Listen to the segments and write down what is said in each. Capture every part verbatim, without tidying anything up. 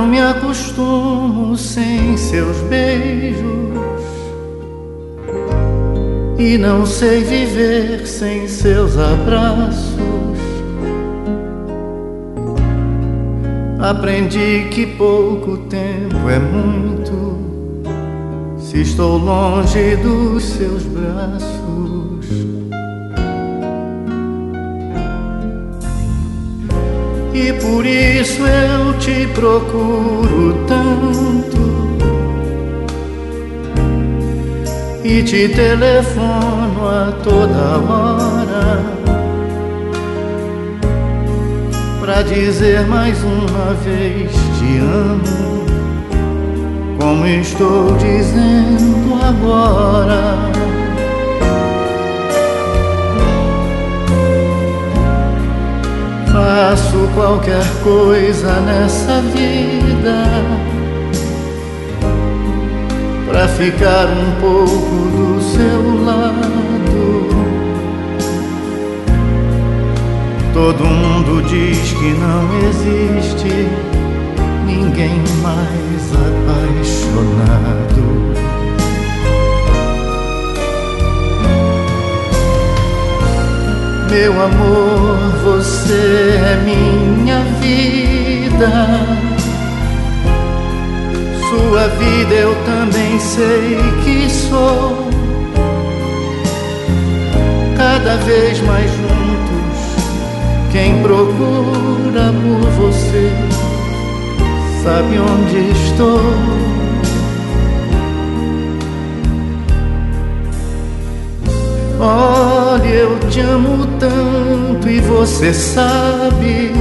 não me acostumo sem seus beijos e não sei viver sem seus abraços. Aprendi que pouco tempo é muito se estou longe dos seus braços. E por isso eu te procuro tanto e te telefono a toda hora pra dizer mais uma vez te amo, como estou dizendo agora. Faço qualquer coisa nessa vida pra ficar um pouco do seu lado. Todo mundo diz que não existe ninguém mais apaixonado. Meu amor, você é minha vida. Sua vida eu também sei que sou. Cada vez mais juntos, quem procura por você sabe onde estou. Olha, eu te amo tanto e você sabe.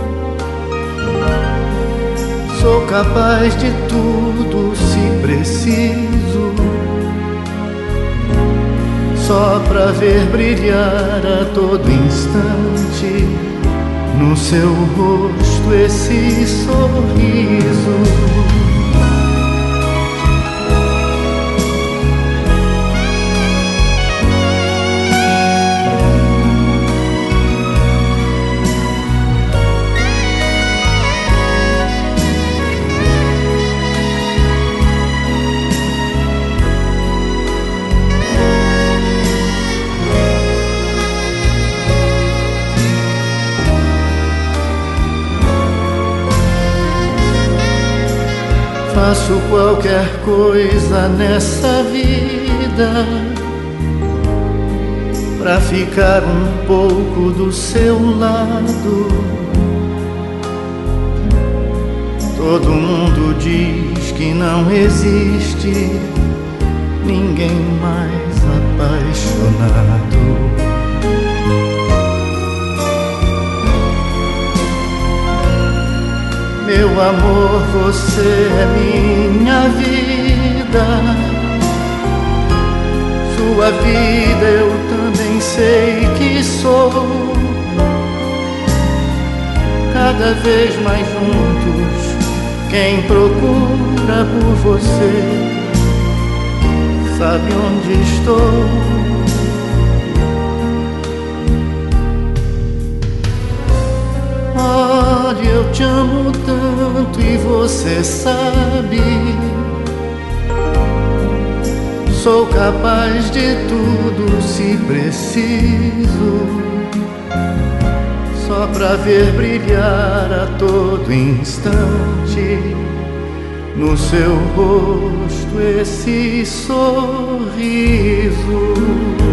Sou capaz de tudo se preciso, só pra ver brilhar a todo instante no seu rosto esse sorriso. Faço qualquer coisa nessa vida pra ficar um pouco do seu lado. Todo mundo diz que não existe ninguém mais apaixonado. Meu amor, você é minha vida. Sua vida eu também sei que sou. Cada vez mais juntos, quem procura por você sabe onde estou. Olha, eu te amo tanto e você sabe. Sou capaz de tudo se preciso, só pra ver brilhar a todo instante no seu rosto esse sorriso.